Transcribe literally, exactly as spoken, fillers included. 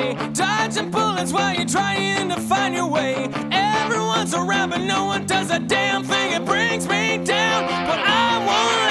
day, dodging bullets while you're trying to find your way. Everyone's around, but no one does a damn thing. It brings me down, but I won't